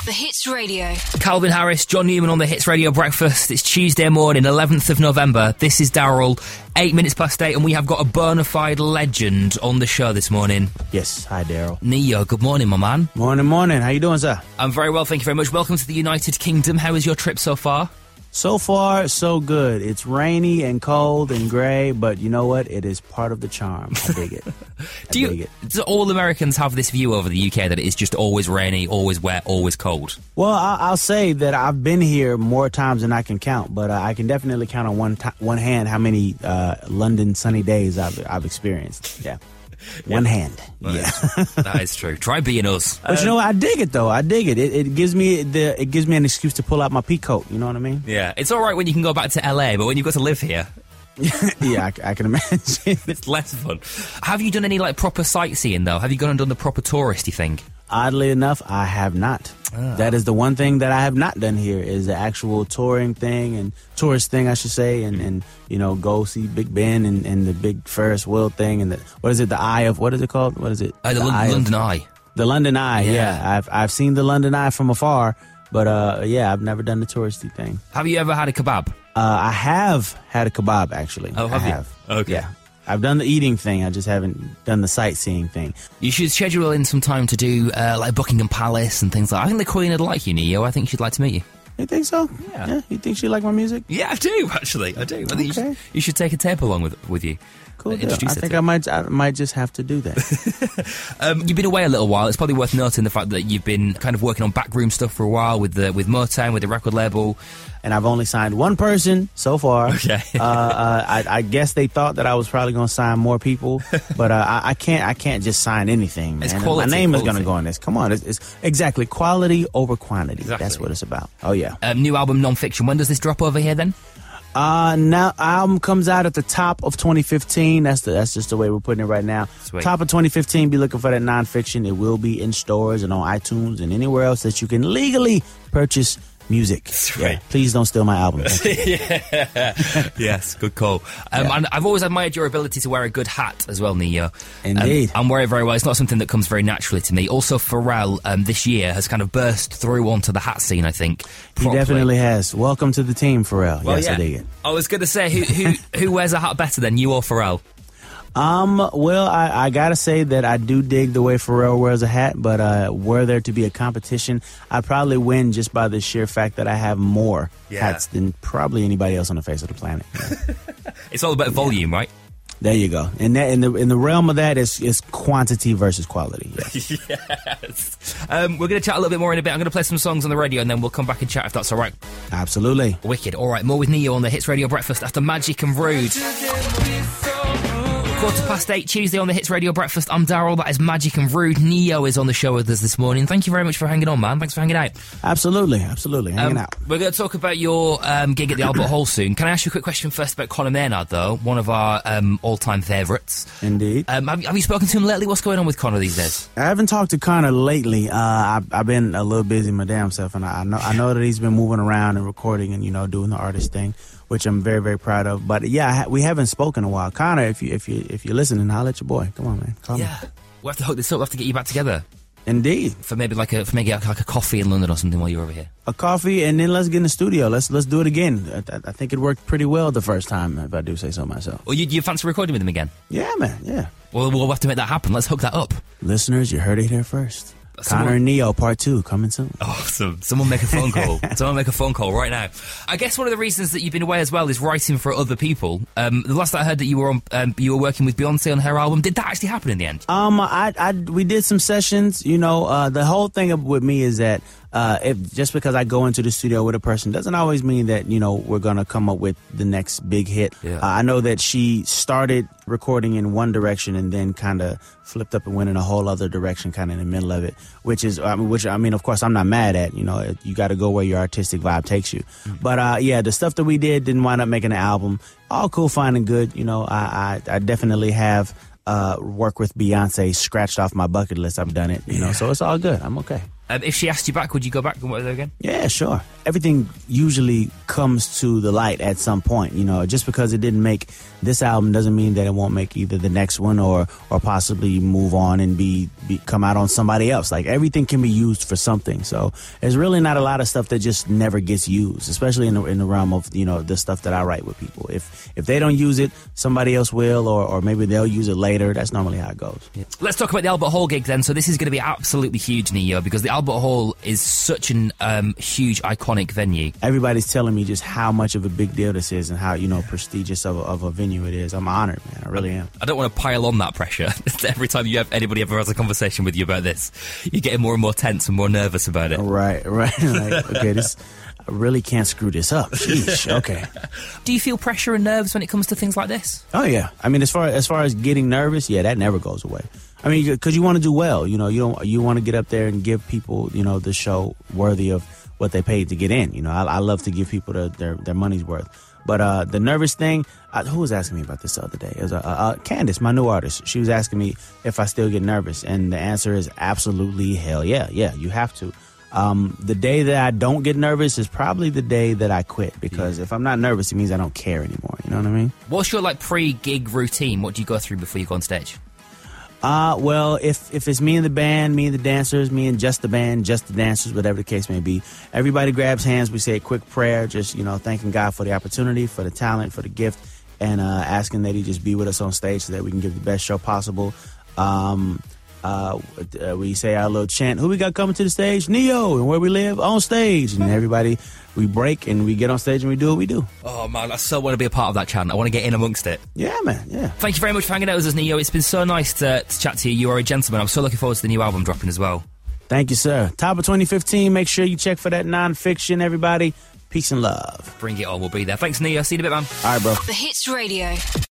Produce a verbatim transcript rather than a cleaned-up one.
The Hits Radio. Calvin Harris, John Newman on the Hits Radio Breakfast. It's Tuesday morning, eleventh of November. This is Daryl, eight minutes past eight, and we have got a bona fide legend on the show this morning. Yes, hi Daryl. Neo, good morning, my man. Morning, morning. How you doing, sir? I'm very well, thank you very much. Welcome to the United Kingdom. How is your trip so far? So far, so good. It's rainy and cold and grey, but you know what? It is part of the charm. I dig it. I do you, dig it. Do all Americans have this view over the U K that it is just always rainy, always wet, always cold? Well, I'll say that I've been here more times than I can count, but uh, I can definitely count on one t- one hand how many uh, London sunny days I've I've experienced. Yeah. One yeah. hand. That yeah, is, that is true. Try being us. But um, you know what? I dig it though. I dig it. it. It gives me the. It gives me an excuse to pull out my peacoat. You know what I mean? Yeah. It's all right when you can go back to L A, but when you've got to live here, yeah, I, I can imagine it's less fun. Have you done any like proper sightseeing though? Have you gone and done the proper touristy thing? Oddly enough, I have not. Oh. That is the one thing that I have not done here is the actual touring thing and tourist thing, I should say, and, and you know, go see Big Ben and, and the big Ferris wheel thing and the, what is it, the Eye of, what is it called? What is it? Uh, the, the L- Eye London of, Eye. The London Eye, yeah. yeah. I've I've seen the London Eye from afar, but uh, yeah, I've never done the touristy thing. Have you ever had a kebab? Uh, I have had a kebab, actually. Oh, have I you? have. Okay. Yeah. I've done the eating thing. I just haven't done the sightseeing thing. You should schedule in some time to do uh, like Buckingham Palace and things like that. I think the Queen would like you, Neo. I think she'd like to meet you. You think so? Yeah. yeah. You think she like my music? Yeah, I do, actually. I do. I think okay. you, should, you should take a tape along with with you. Cool. Uh, I think to. I might I might just have to do that. um, you've been away a little while. It's probably worth noting the fact that you've been kind of working on backroom stuff for a while with the with Motown, with the record label. And I've only signed one person so far. Okay. uh, uh, I, I guess they thought that I was probably going to sign more people, but uh, I, I can't. I can't just sign anything. It's man. quality. My name quality. is going to go on this. Come on, it's, it's exactly quality over quantity. Exactly. That's what it's about. Oh yeah. Um, new album, Non-Fiction. When does this drop over here then? Uh, now album comes out at the top of twenty fifteen. That's the that's just the way we're putting it right now. Sweet. Top of twenty fifteen. Be looking for that Non-Fiction. It will be in stores and on iTunes and anywhere else that you can legally purchase music. Right. Yeah, please don't steal my album. yeah. Yes, good call. Um, yeah. And I've always admired your ability to wear a good hat as well, Neo. Indeed. Um, I'm wearing it very well. It's not something that comes very naturally to me. Also, Pharrell um, this year has kind of burst through onto the hat scene, I think. Properly. He definitely has. Welcome to the team, Pharrell. Well, yes, yeah. I dig it. I was going to say, who, who, who wears a hat better than you or Pharrell? Um, well, I, I gotta say that I do dig the way Pharrell wears a hat, but uh, were there to be a competition, I'd probably win just by the sheer fact that I have more yeah. hats than probably anybody else on the face of the planet. Yeah. It's all about volume, yeah. right? There you go. And that in the in the realm of that is is quantity versus quality. Yes. yes. Um, we're going to chat a little bit more in a bit. I'm going to play some songs on the radio and then we'll come back and chat if that's all right. Absolutely. Wicked. All right, more with Neo on the Hits Radio Breakfast after Magic and Rude. Quarter past eight, Tuesday on the Hits Radio Breakfast. I'm Daryl, that is Magic and Rude. Neo is on the show with us this morning. Thank you very much for hanging on, man. Thanks for hanging out. Absolutely, absolutely. Hanging um, out. We're going to talk about your um, gig at the Albert Hall soon. Can I ask you a quick question first about Conor Maynard, though? One of our um, all-time favourites. Indeed. Um, have, have you spoken to him lately? What's going on with Conor these days? I haven't talked to Conor lately. Uh, I've, I've been a little busy my damn self, and I, I know I know that he's been moving around and recording and, you know, doing the artist thing, which I'm very, very proud of. But yeah, we haven't spoken in a while. Conor, if you if you if you're listening, holler at your boy. Come on, man. Call yeah, me. We'll have to hook this up. We'll have to get you back together. Indeed. For maybe like a for maybe like a coffee in London or something while you're over here. A coffee, and then let's get in the studio. Let's let's do it again. I, I think it worked pretty well the first time, if I do say so myself. Well, you, you fancy recording with him again? Yeah, man. Yeah. Well, we'll have to make that happen. Let's hook that up. Listeners, you heard it here first. Someone... Conor and Neo part two coming soon. Awesome. Someone make a phone call. Someone make a phone call right now. I guess one of the reasons that you've been away as well is writing for other people. Um, the last I heard that you were on, um, you were working with Beyonce on her album. Did that actually happen in the end? Um, I, I, we did some sessions. You know, uh, the whole thing with me is that uh, if just because I go into the studio with a person doesn't always mean that, you know, we're gonna come up with the next big hit. Yeah. Uh, I know that she started recording in one direction and then kind of flipped up and went in a whole other direction, kind of in the middle of it, which is, I mean, which I mean, of course, I'm not mad at. You know, you got to go where your artistic vibe takes you. Mm-hmm. But uh, yeah, the stuff that we did didn't wind up making an album. All cool, fine, and good. You know, I I, I definitely have uh, work with Beyonce scratched off my bucket list. I've done it. You yeah. know, so it's all good. I'm okay. Um, if she asked you back, would you go back and work with her again? Yeah, sure. Everything usually comes to the light at some point. You know, just because it didn't make this album doesn't mean that it won't make either the next one or or possibly move on and be, be come out on somebody else. Like, everything can be used for something. So there's really not a lot of stuff that just never gets used, especially in the in the realm of, you know, the stuff that I write with people. If if they don't use it, somebody else will, or or maybe they'll use it later. That's normally how it goes. Yeah. Let's talk about the Albert Hall gig then. So this is going to be absolutely huge, Neo, because the Albert Hall is such an um, huge, iconic venue. Everybody's telling me just how much of a big deal this is and how, you know, prestigious of a, of a venue it is. I'm honored, man. I really am. I don't want to pile on that pressure. Every time you have anybody ever has a conversation with you about this, you're getting more and more tense and more nervous about it. Right, right. Like, okay, this... I really can't screw this up. Sheesh. Okay. Do you feel pressure and nerves when it comes to things like this? Oh yeah. I mean, as far as far as getting nervous, yeah, that never goes away. I mean, because you want to do well. You know, you don't. You want to get up there and give people, you know, the show worthy of what they paid to get in. You know, I, I love to give people the, their their money's worth. But uh, the nervous thing, uh, who was asking me about this the other day? It was uh, uh, Candace, my new artist. She was asking me if I still get nervous, and the answer is absolutely hell yeah, yeah. You have to. Um, the day that I don't get nervous is probably the day that I quit, because yeah. if I'm not nervous, it means I don't care anymore. You know what I mean? What's your like pre-gig routine? What do you go through before you go on stage? Uh, well, if if it's me and the band, me and the dancers, me and just the band, just the dancers, whatever the case may be, everybody grabs hands. We say a quick prayer, just, you know, thanking God for the opportunity, for the talent, for the gift, and uh, asking that He just be with us on stage so that we can give the best show possible. Um... Uh, uh, we say our little chant, who we got coming to the stage? Neo, and where we live? On stage. And everybody, we break and we get on stage and we do what we do. Oh man, I so want to be a part of that chant. I want to get in amongst it. Yeah, man, yeah. Thank you very much for hanging out with us, Neo. It's been so nice to, to chat to you. You are a gentleman. I'm so looking forward to the new album dropping as well. Thank you, sir. Top of twenty fifteen. Make sure you check for that non-fiction, everybody. Peace and love. Bring it on. We'll be there. Thanks, Neo. See you in a bit, man. All right, bro. The Hits Radio.